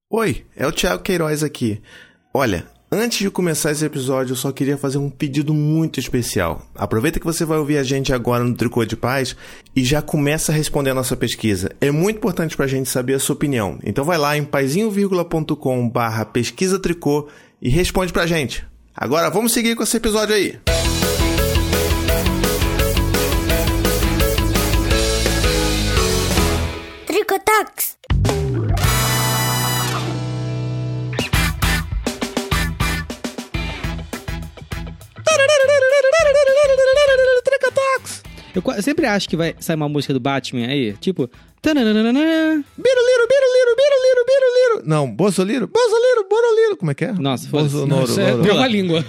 Oi, é o Thiago Queiroz aqui. Olha, antes de começar esse episódio, eu só queria fazer um pedido muito especial. Aproveita que você vai ouvir a gente agora no Tricô de Paz e já começa a responder a nossa pesquisa. É muito importante pra gente saber a sua opinião. Então vai lá em paizinho.com/pesquisatricô e responde pra gente. Agora vamos seguir com esse episódio aí. Tricotox! Eu sempre acho que vai sair uma música do Batman aí, tipo... Biruliro. Não, Bolsoliro, Boroliro. Como é que é? Nossa, foda-se. Pegou a língua.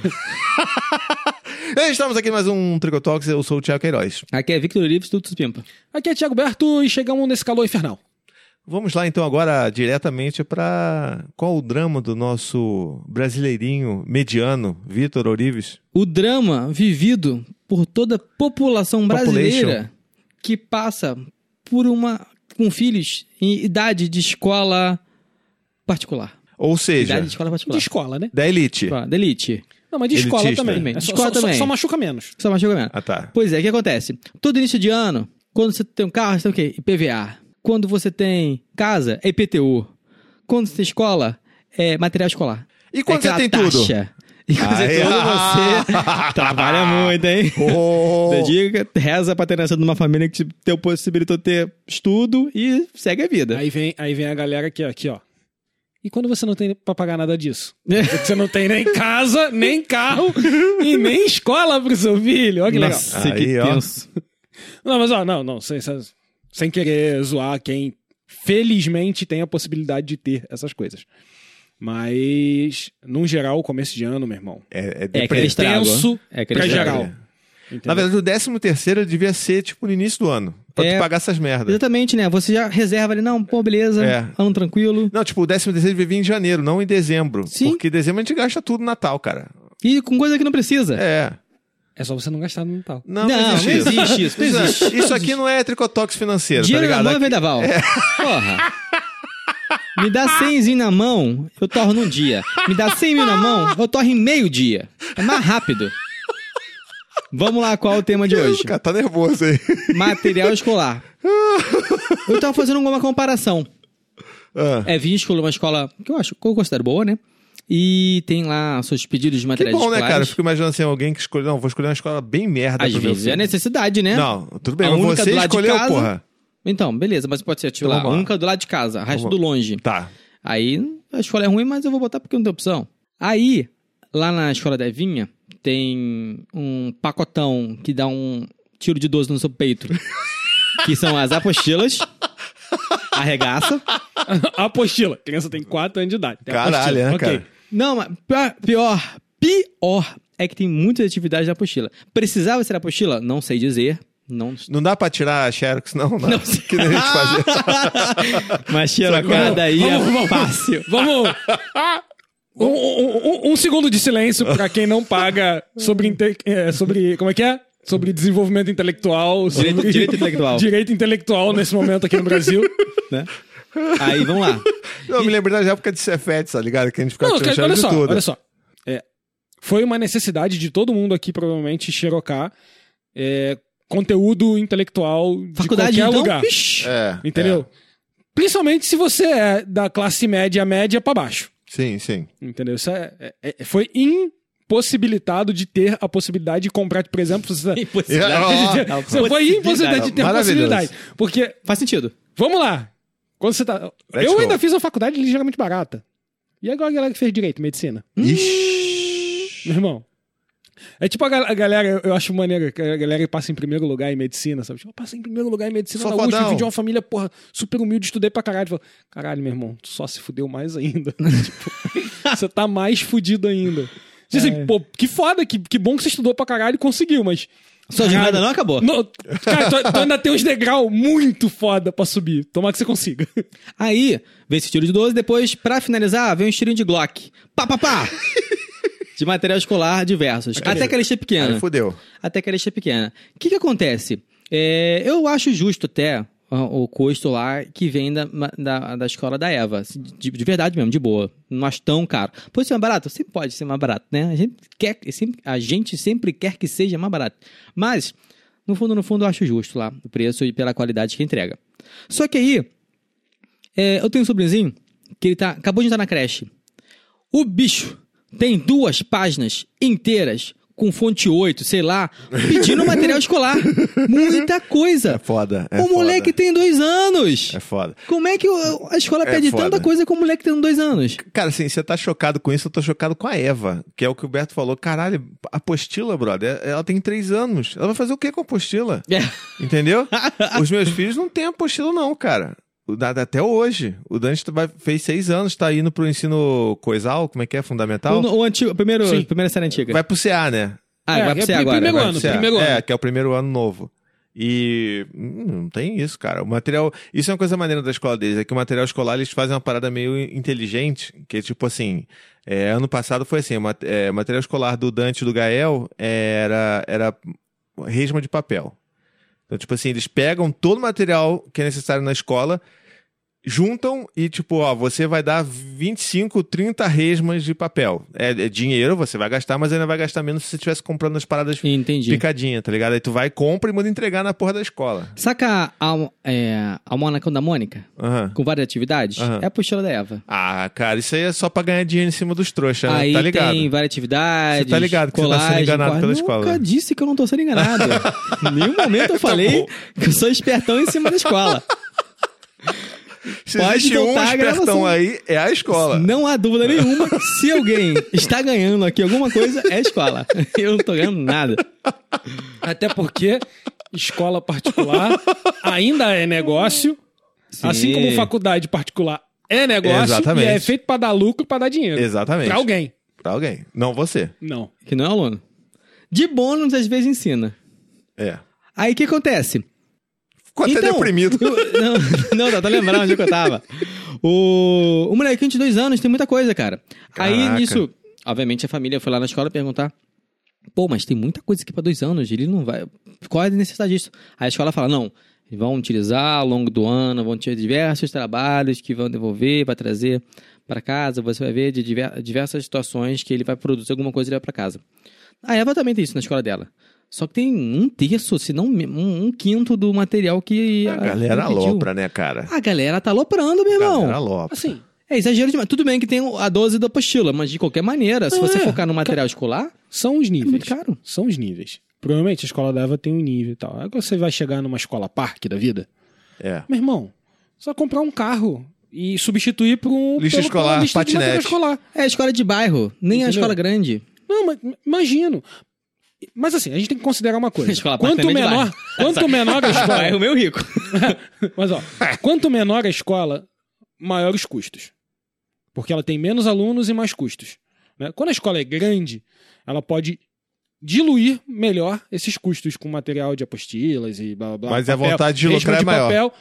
Estamos aqui em mais um Tricotox, eu sou o Thiago Queiroz. Aqui é Victor Lives, tudo Pimpa. Aqui é Thiago Berto e chegamos nesse calor infernal. Vamos lá então agora diretamente para qual o drama do nosso brasileirinho mediano, Vitor Orives? O drama vivido por toda a população brasileira que passa por com filhos em idade de escola particular. Ou seja, Idade de escola particular. De escola, né? da elite. Da elite. Não, mas de escola Elitista. também. De escola também. Só machuca menos. Só mais julgamento. Ah, tá. Pois é, o que acontece? Todo início de ano, quando você tem um carro, você tem o quê? IPVA. Quando você tem casa, é IPTU. Quando você tem escola, é material escolar. E quando você aquela tem tudo? taxa. E quando você tem tudo, você trabalha muito, hein? Oh. Dedica, reza pra ter nascido numa família que te possibilitou ter estudo e segue a vida. Aí vem a galera aqui, ó. E quando você não tem pra pagar nada disso? Porque você não tem nem casa, nem carro e nem escola pro seu filho. Olha que legal. Nossa, que Aí, ó. tenso. Não, mas ó, sem querer zoar quem felizmente tem a possibilidade de ter essas coisas. Mas, num geral, o começo de ano, meu irmão, É aquele estrago. tenso É aquele pra estrago. geral. Na Entendeu? verdade, o 13º devia ser, tipo, no início do ano. Pra tu pagar essas merdas. Exatamente, né? Você já reserva ali, não, pô, beleza, ano tranquilo. Não, tipo, o 13º devia vir em janeiro, não em dezembro. Sim. Porque em dezembro a gente gasta tudo no Natal, cara. E com coisa que não precisa. É. É só você não gastar no Natal. Não existe isso. Não existe. Isso aqui não é tricotox financeiro, Dinheiro tá na ligado? mão é vendaval. Porra. Me dá 100 na mão, eu torro num dia. Me dá 100 mil na mão, eu torro em meio dia. É mais rápido. Vamos lá, qual é o tema de hoje? O cara tá nervoso aí. Material escolar. Eu tava fazendo uma comparação. Vim escolher uma escola que eu considero boa, né? E tem lá seus pedidos de Que materiais bom, né, escolares. cara? Eu fico imaginando assim, alguém que escolheu... Não, vou escolher uma escola bem merda Às pro meu vezes é filho. necessidade, né? Não, tudo bem, A mas única você do lado de escolheu, casa. porra. Então, beleza, mas pode ser, tipo, Então, lá, vamos lá. única do lado de casa, resto Vamos do longe. Tá. Aí, a escola é ruim, mas eu vou botar porque não tem opção. Aí, lá na escola da Evinha, tem um pacotão que dá um tiro de 12 no seu peito. Que são as apostilas, arregaça. A apostila. A criança tem 4 anos de idade. Tem a Caralho, apostila. né, Ok. cara? Não, mas pior é que tem muitas atividades na apostila. Precisava ser apostila? Não sei dizer. Não Não dá pra tirar a Xerox, não? Não sei. Que nem a gente fazia. Mas xerocada aí é fácil. Vamos... Um segundo de silêncio pra quem não paga sobre como é que é? Sobre desenvolvimento intelectual. Sobre Direito intelectual. Direito intelectual nesse momento aqui no Brasil. Né? Aí, vamos lá. Eu me lembro da época de Cefete, tá ligado? Que a gente ficava Não, tirando olha Xerox só, de tudo. olha só. Foi uma necessidade de todo mundo aqui, provavelmente, xerocar conteúdo intelectual Faculdade, de qualquer então? lugar. Ixi. Entendeu? Principalmente se você é da classe média pra baixo. Sim, sim. Entendeu? Isso foi impossibilitado de ter a possibilidade de comprar, por exemplo... Você foi impossibilidade de ter a Maravilhoso. possibilidade. Porque, Faz sentido. vamos lá. Quando você tá... Let's eu go. ainda fiz uma faculdade ligeiramente barata. E agora a galera que fez direito, medicina? Ixi. Meu irmão. É tipo a galera, eu acho maneiro, que a galera passa em primeiro lugar em medicina, sabe? Tipo, eu passei em primeiro lugar em medicina Sou na USP, fodão. vim de uma família, porra, super humilde, estudei pra caralho. Falo, caralho, meu irmão, tu só se fudeu mais ainda. Tipo, você tá mais fudido ainda. Assim, pô, que foda, que bom que você estudou pra caralho e conseguiu, mas... Sua jornada não acabou. Cara, tu ainda tem uns degrau muito foda pra subir. Tomara que você consiga. Aí, vem esse tiro de 12, depois, pra finalizar, vem um tirinho de Glock. Pá, pá, pá! De material escolar diversos. Até que a lista é pequena. Aí fudeu. Até que a lista é pequena. O que acontece? Eu acho justo até o custo lá que vem da escola da Eva. De verdade mesmo, de boa. Não acho tão caro. Pode ser mais barato? Sempre pode ser mais barato, né? A gente sempre quer que seja mais barato. Mas, no fundo, eu acho justo lá o preço e pela qualidade que entrega. Só que aí, eu tenho um sobrinhozinho que ele acabou de entrar na creche. O bicho tem 2 páginas inteiras com fonte 8, sei lá, pedindo material escolar. Muita coisa. É foda. O moleque tem 2 anos. É foda. Como é que a escola pede tanta coisa com o moleque tendo 2 anos? Cara, assim, você tá chocado com isso, eu tô chocado com a Eva, que é o que o Beto falou. Caralho, a apostila, brother, ela tem 3 anos. Ela vai fazer o que com a apostila? Entendeu? Os meus filhos não têm apostila não, cara. Até hoje. O Dante fez 6 anos, tá indo pro ensino coisal, como é que é? Fundamental? O antigo, primeira série antiga. Vai pro CA, né? Vai pro CA agora. Primeiro ano. Que é o primeiro ano novo. E não tem isso, cara. O material... Isso é uma coisa maneira da escola deles, é que o material escolar eles fazem uma parada meio inteligente, que é tipo assim... ano passado foi assim, o material escolar do Dante e do Gael era resma de papel. Então, tipo assim, eles pegam todo o material que é necessário na escola, juntam e, tipo, você vai dar 25, 30 resmas de papel. É dinheiro, você vai gastar, mas ainda vai gastar menos se você estivesse comprando as paradas picadinhas, tá ligado? Aí tu vai, compra e manda entregar na porra da escola. Saca a Mônica da Mônica? Com várias atividades? É a apostila da Eva. Ah, cara, isso aí é só pra ganhar dinheiro em cima dos trouxas, aí tá ligado? Tem várias atividades, você tá ligado que colagem, você tá sendo enganado pela escola. Eu nunca disse que eu não tô sendo enganado. Em nenhum momento eu falei que eu sou espertão em cima da escola. Se existe um espertão aí, é a escola. Não há dúvida nenhuma que se alguém está ganhando aqui alguma coisa, é a escola. Eu não tô ganhando nada. Até porque escola particular ainda é negócio, assim como faculdade particular é negócio. Exatamente. E é feito pra dar lucro, pra dar dinheiro. Exatamente. Pra alguém. Não você. Não. Que não é aluno. De bônus, às vezes ensina. Aí o que acontece? Ficou até deprimido. Tá lembrando onde que eu tava. O molequinho de 2 anos tem muita coisa, cara. Caraca. Aí, nisso, obviamente, a família foi lá na escola perguntar: pô, mas tem muita coisa aqui pra 2 anos, ele não vai... Qual é a necessidade disso? Aí a escola fala: não, vão utilizar ao longo do ano, vão ter diversos trabalhos que vão devolver, vai trazer pra casa, você vai ver de diversas situações que ele vai produzir alguma coisa e levar pra casa. A Eva também tem isso na escola dela. Só que tem 1/3, se não 1/5 do material que a galera alopra, né, cara? A galera tá aloprando, meu irmão. A galera alopra. Assim, é exagero demais. Tudo bem que tem a 12 da apostila, mas de qualquer maneira, se você focar no material escolar... São os níveis. É muito caro. São os níveis. Provavelmente a escola da Eva tem um nível e tal. Aí você vai chegar numa escola parque da vida... Meu irmão, só comprar um carro e substituir por um... lixo escolar, patinete. É a escola de bairro, nem a escola grande. Não, mas imagino... Mas assim, a gente tem que considerar uma coisa. Quanto menor a escola... É o meu rico. Mas quanto menor a escola, maior os custos. Porque ela tem menos alunos e mais custos. Né? Quando a escola é grande, ela pode diluir melhor esses custos com material de apostilas e blá blá blá. Mas papel, a vontade de lucrar é maior. Papel.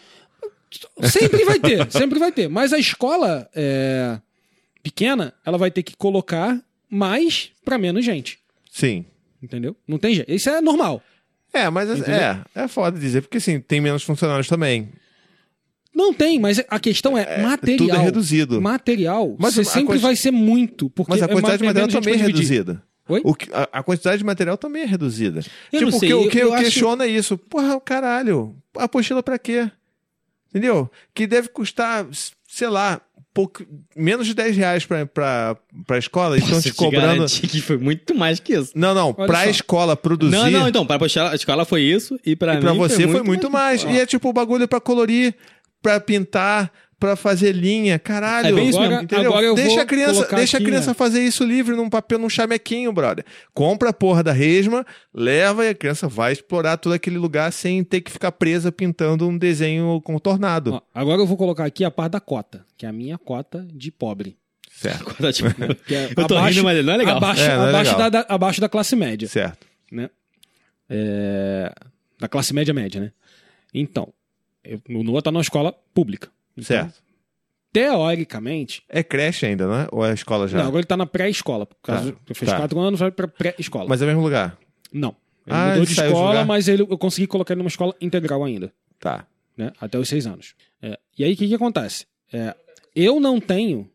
Sempre vai ter. Mas a escola pequena, ela vai ter que colocar mais para menos gente. Sim. Entendeu? Não tem jeito. Isso é normal. Mas é foda dizer, porque assim, tem menos funcionários também. Não tem, mas a questão é material. Tudo é reduzido. Material, mas você sempre vai ser muito. Porque mas a quantidade de material também é reduzida. Oi? A quantidade de material também é reduzida. Eu não sei, o que eu acho... questiono é isso. Porra, caralho, apostila pra quê? Entendeu? Que deve custar, sei lá, menos de R$10 pra escola, e estão te cobrando... que foi muito mais que isso. Não, pra escola produzir... Não, então, pra a escola foi isso, e pra mim pra você foi muito mais. E é tipo o bagulho pra colorir, pra pintar, pra fazer linha, caralho. É bem isso mesmo. Entendeu? Agora eu deixa vou a criança fazer isso livre num papel, num chamequinho, brother. Compra a porra da resma, leva e a criança vai explorar todo aquele lugar sem ter que ficar presa pintando um desenho contornado. Agora eu vou colocar aqui a parte da cota, que é a minha cota de pobre. Certo. Eu tô rindo, mas não é legal. Abaixo da classe média. Certo. Né? Da classe média, né? Então, o Noah tá numa escola pública. Então, certo. Teoricamente... É creche ainda, não é? Ou é escola já? Não, agora ele tá na pré-escola. Por causa eu fiz 4 anos, vai pra pré-escola. Mas é o mesmo lugar? Não. Ele mudou de escola, mas eu consegui colocar ele numa escola integral ainda. Tá. né? Até os 6 anos. E aí, o que acontece? Eu não tenho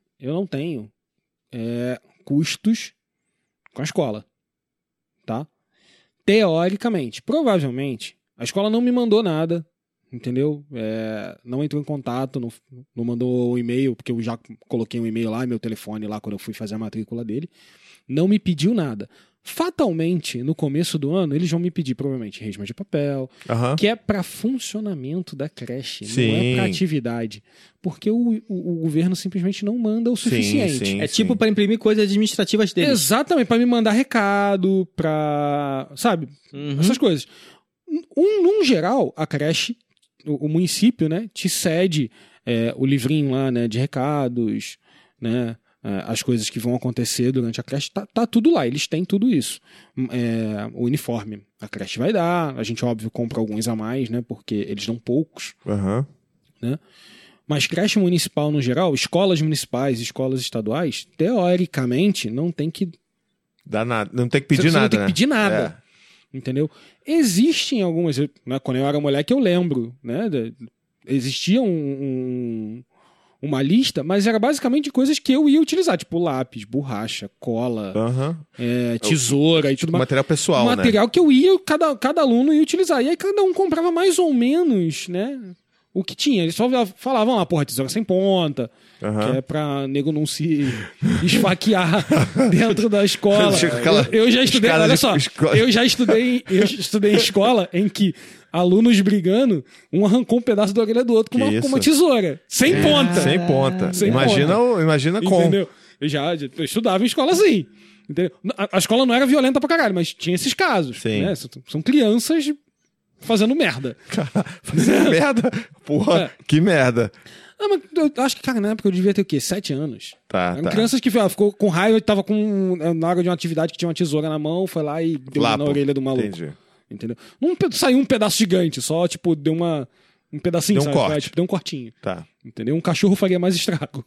custos com a escola, tá? Teoricamente, provavelmente, a escola não me mandou nada, entendeu? Não entrou em contato, não mandou um e-mail, porque eu já coloquei um e-mail lá, meu telefone lá, quando eu fui fazer a matrícula dele. Não me pediu nada. Fatalmente, no começo do ano, eles vão me pedir, provavelmente, resma de papel, que é para funcionamento da creche, não é para atividade. Porque o governo simplesmente não manda o suficiente. Tipo para imprimir coisas administrativas deles. Exatamente, para me mandar recado, para... Sabe? Essas coisas. Num geral, a creche, o município, né, te cede o livrinho lá, né, de recados, né, as coisas que vão acontecer durante a creche, tá tudo lá, eles têm tudo isso. O uniforme, a creche vai dar, a gente, óbvio, compra alguns a mais, né, porque eles dão poucos, né, mas creche municipal, no geral, escolas municipais, escolas estaduais, teoricamente, não tem que... Dá nada, não tem que pedir nada, não tem que pedir nada. Entendeu? Existem algumas, né, quando eu era moleque eu lembro, né, existia uma lista, mas era basicamente de coisas que eu ia utilizar, tipo lápis, borracha, cola, tesoura e tudo mais. Material pessoal, material, né? Que eu ia, cada aluno ia utilizar. E aí cada um comprava mais ou menos, né, o que tinha. Eles só falavam lá, porra, tesoura sem ponta, que é pra nego não se esfaquear dentro da escola. Eu já estudei, olha só, eu estudei em escola em que alunos brigando, um arrancou um pedaço da orelha do outro com uma tesoura. Sem ponta. Sem ponta. Imagina como. Entendeu? Eu estudava em escola assim. Entendeu? A escola não era violenta pra caralho, mas tinha esses casos. Né? São crianças fazendo merda. Fazendo merda? Porra, que merda. Não, mas eu acho que, cara, na época eu devia ter o quê? 7 anos. Eram tá. Crianças que ficou com raiva, tava na hora de uma atividade que tinha uma tesoura na mão, foi lá e deu na orelha do maluco. Entendi. Entendeu? Não saiu um pedaço gigante, só, tipo, deu um pedacinho, deu um corte. Tipo, deu um cortinho. Tá. Entendeu? Um cachorro faria mais estrago.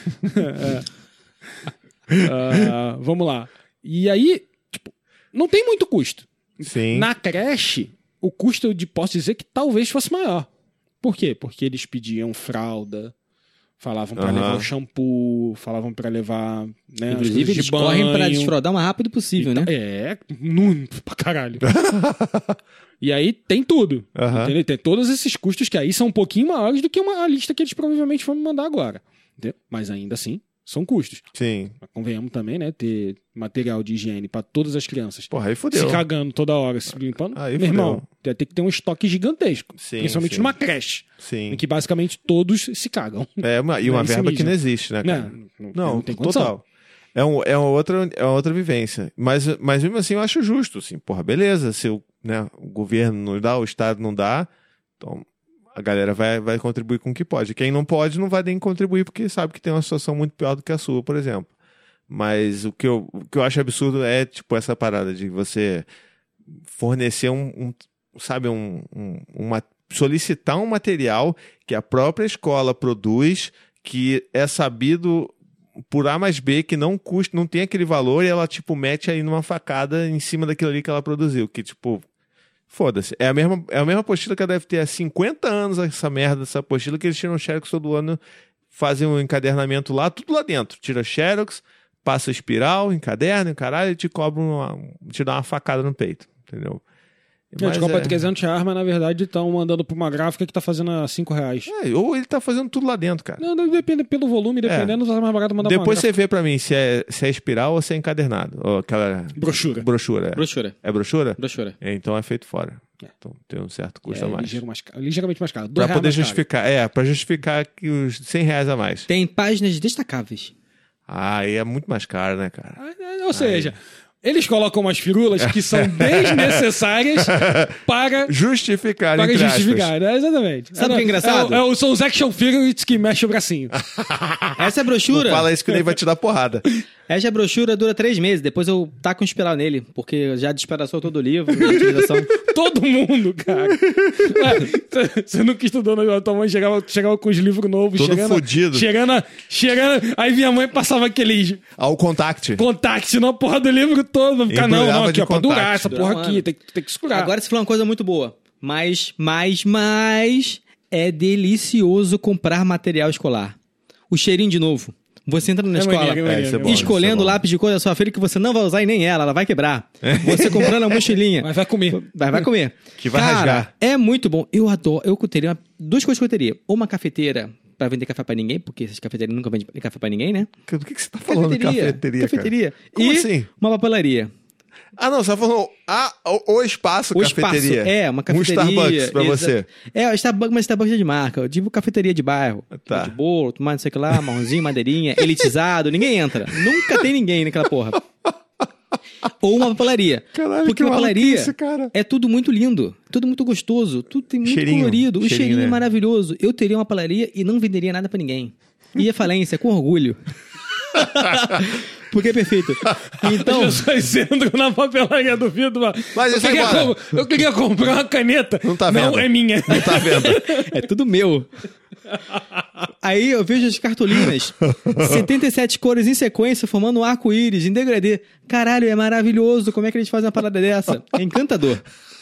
Vamos lá. E aí, tipo, não tem muito custo. Sim. Na creche, o custo, eu posso dizer que talvez fosse maior. Por quê? Porque eles pediam fralda, falavam pra levar o shampoo, falavam pra levar, né, inclusive eles correm pra desfraldar o mais rápido possível, né? Pra caralho. E aí tem tudo, entendeu? Tem todos esses custos que aí são um pouquinho maiores do que a lista que eles provavelmente vão me mandar agora, entendeu? Mas ainda assim, são custos. Sim. Convenhamos também, né? Ter material de higiene pra todas as crianças. Porra, aí fodeu. Se cagando toda hora, se limpando. Aí meu fodeu. Irmão, tem que ter um estoque gigantesco. Principalmente numa creche. Sim. Em que basicamente todos se cagam. E uma verba que não existe, né, cara? Não tem total. É uma outra vivência. Mas mesmo assim eu acho justo, assim. Porra, beleza. Se o governo não dá, o Estado não dá, então a galera vai contribuir com o que pode. Quem não pode não vai nem contribuir porque sabe que tem uma situação muito pior do que a sua, por exemplo. Mas o que eu acho absurdo é, tipo, essa parada de você fornecer solicitar um material que a própria escola produz, que é sabido por A mais B, que não custa, não tem aquele valor, e ela, tipo, mete aí numa facada em cima daquilo ali que ela produziu, que, tipo, foda-se. É a mesma apostila que ela deve ter há 50 anos, essa merda, essa apostila, que eles tiram xerox todo ano, fazem um encadernamento lá, tudo lá dentro. Tira xerox, passa espiral, encaderna, caralho, e te dá uma facada no peito, entendeu? Gente, compra 300 reais, mas na verdade estão mandando pra uma gráfica que tá fazendo a R$5. Ou ele tá fazendo tudo lá dentro, cara. Não, depende pelo volume, dependendo, tá mais barato mandar depois você vê pra mim se é espiral ou se é encadernado. Ou aquela... Brochura. É brochura? Brochura. Então é feito fora. Então tem um certo custo a mais. Ligeiramente mais caro. Pra poder justificar. Pra justificar que os R$100 a mais. Tem páginas destacáveis. Aí é muito mais caro, né, cara? Ou seja... Eles colocam umas firulas que são desnecessárias para justificar, né? Exatamente. Sabe o que é engraçado? São os action figures que mexem o bracinho. Essa é a brochura. Não fala isso que nem vai te dar porrada. Essa brochura dura 3 meses, depois eu taco um espiral nele, porque já despedaçou todo o livro, a utilização. Todo mundo, cara. Você nunca estudou, né? Tua mãe chegava com os livros novos. Todo fodido. Chegando, aí minha mãe passava aquele... o contact. Contact na porra do livro todo. Vai ficar, não, aqui, ó, pra durar essa porra aqui, tem que segurar. Agora você falou uma coisa muito boa, mas é delicioso comprar material escolar. O cheirinho de novo. Você entra na escola isso é bom, escolhendo isso é bom. lápis de cor da sua filha que você não vai usar e nem ela vai quebrar. Você comprando a mochilinha. Mas vai comer. Vai comer. Que vai Cara, rasgar. é muito bom. Eu adoro. Eu teria duas coisas que eu teria. Ou uma cafeteira pra vender café pra ninguém, porque essas cafeterias nunca vendem café pra ninguém, né? Do que você tá falando de cafeteria, Cafeteria. cara? Como E assim? uma papelaria. Ah, não, você tá falando o espaço O cafeteria. espaço. É, uma cafeteria. Um Starbucks pra você. É, o Starbucks, mas Starbucks é de marca. Eu digo cafeteria de bairro. Tá. De bolo, tomate, não sei o que lá, marronzinho, madeirinha, elitizado. Ninguém entra. Nunca tem ninguém naquela porra. Ou uma papelaria. Caralho, porque que papelaria maluquice, cara. é tudo muito lindo. Tudo muito gostoso. Tudo tem muito Cheirinho, colorido. O cheirinho né? é maravilhoso. Eu teria uma papelaria e não venderia nada pra ninguém. Ia à falência, com orgulho. Porque é perfeito. Então, As pessoas entram na papelaria do vidro. Mas isso aí, bora. Eu queria comprar uma caneta. Não tá vendo. Não, é minha. Não tá vendo? é tudo meu. Aí eu vejo as cartolinas. 77 cores em sequência, formando um arco-íris em degradê. Caralho, é maravilhoso. Como é que eles fazem uma parada dessa? É encantador.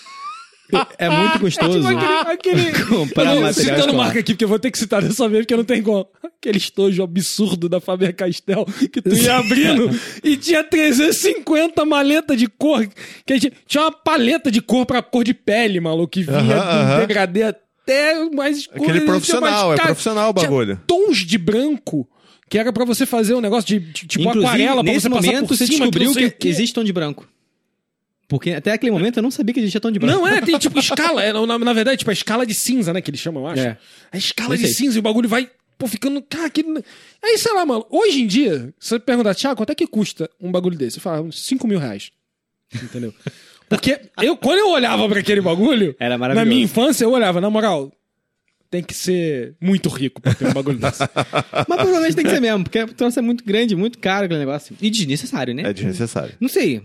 É muito gostoso. Aquele... Comprar eu tô material citando escolar. marca aqui, porque eu vou ter que citar dessa vez, porque não tem como. Aquele estojo absurdo da Faber-Castell que tu ia abrindo e tinha 350 maletas de cor. Que a gente, tinha uma paleta de cor pra cor de pele, maluco, que vinha do degradê até mais escuro. Aquele profissional, Tinha profissional o bagulho. Tinha tons de branco que era pra você fazer um negócio de tipo Inclusive, aquarela, pra nesse você passar momento, por você cima. descobriu não sei o que quê. existe tom de branco. Porque até aquele momento eu não sabia que existia tom de branco. Não, tem tipo escala. Na verdade, tipo a escala de cinza, né? Que eles chamam, eu acho. É. A escala Eu de sei. cinza e o bagulho vai, pô, ficando. Cara, que. Aí, sei lá, mano. Hoje em dia, se você perguntar, Thiago, quanto é que custa um bagulho desse? Eu falo, uns 5 mil reais. Entendeu? Porque quando eu olhava pra aquele bagulho, Era na maravilhoso. minha infância, eu olhava, na moral, tem que ser muito rico pra ter um bagulho desse. Mas provavelmente tem que ser mesmo, porque o troço é muito grande, muito caro aquele negócio. E desnecessário, né? É desnecessário. Não sei.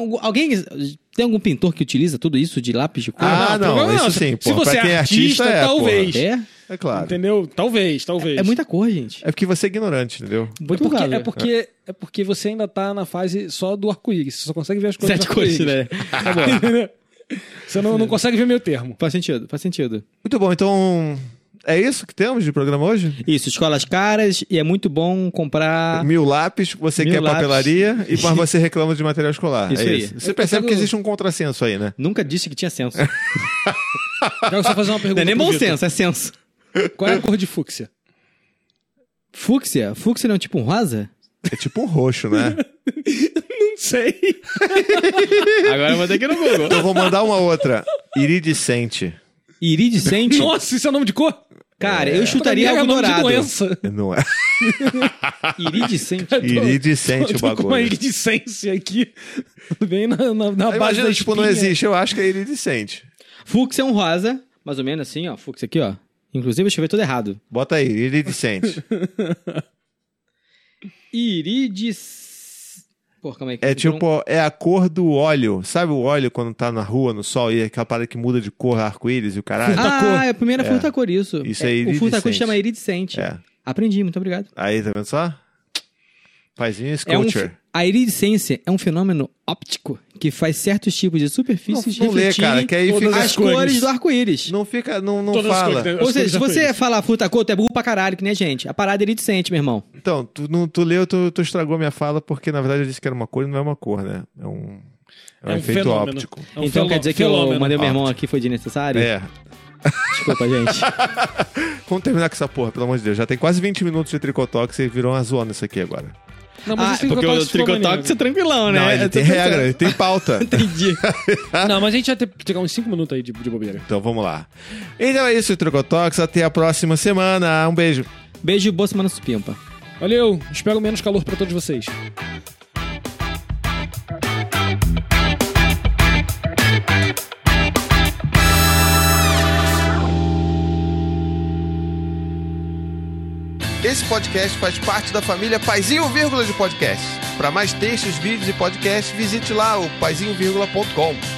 Tem algum pintor que utiliza tudo isso de lápis de cor? Ah, não, problema isso não. sim, Se pô. você Pra quem é artista, talvez. É? É claro. Entendeu? Talvez. É muita cor, gente. É porque você é ignorante, entendeu? Muito provável. É porque você ainda tá na fase só do arco-íris. Você só consegue ver as cores 7 do arco-íris. cores, né? Tá bom. Entendeu? Você não consegue ver meio termo. Faz sentido. Muito bom, então... É isso que temos de programa hoje? Isso, escolas caras, e é muito bom comprar... 1000 lápis, você 1000 quer lápis. papelaria, mas você reclama de material escolar. Isso é aí. isso. Você percebe que existe um contrassenso aí, né? Nunca disse que tinha senso. Quero só fazer uma pergunta. Não é nem pro bom Vitor. senso, é senso. Qual é a cor de fúcsia? Fúcsia? Fúcsia não é tipo um rosa? É tipo um roxo, né? Não sei. Agora eu vou ter que ir no Google. Então eu vou mandar uma outra. Iridescente. Iridescente? Nossa, isso é nome de cor? Cara, eu chutaria Pra mim, algo é nome de dourado. doença. Não é? Iridescente? Iridescente o Tô com uma bagulho. iridescência aqui. Bem na base Imagina, da tipo, não espinha. existe. Eu acho que é iridescente. Fúcsia é um rosa, mais ou menos assim, ó. Fúcsia aqui, ó. Inclusive, eu escrevi tudo errado. Bota aí, iridescente. Pô, calma aí. É tipo, é a cor do óleo. Sabe o óleo quando tá na rua, no sol, e é aquela parada que muda de cor, arco-íris e o caralho? Ah, é a primeira fruta-cor, isso. Isso é O iridescente. fruta-cor chama iridescente. É. Aprendi, muito obrigado. Aí, tá vendo só? Paizinho É Sculpture. a iridescência é um fenômeno óptico que faz certos tipos de superfícies Não lê, refletirem cara, que aí todas fica... as as cores. cores do arco-íris. Não fica, não Todas as fala. cores, Ou seja, as se cores você arco-íris. falar fruta-cor, tu é burro pra caralho, que nem a gente. A parada é iridescente, meu irmão. Então, tu leu, tu estragou minha fala, porque na verdade eu disse que era uma cor e não é uma cor, né? É um efeito fenômeno. óptico. É um Então quer dizer que fenômeno. eu mandei o meu irmão aqui foi desnecessário? É. Desculpa, gente. Vamos terminar com essa porra, pelo amor de Deus. Já tem quase 20 minutos de Tricotox e virou uma zona isso aqui agora. Não, mas esse porque o tricotóxico é tranquilão, né? Não, ele Eu tem tô pensando. regra, ele tem pauta. Entendi. Não, mas a gente vai ter que tirar uns 5 minutos aí de bobeira. Então vamos lá. Então é isso, Tricotox. Até a próxima semana. Um beijo. Beijo e boa semana supimpa. Valeu, espero menos calor pra todos vocês. Esse podcast faz parte da família Paizinho Vírgula de Podcast. Para mais textos, vídeos e podcasts, visite lá o paizinho.com.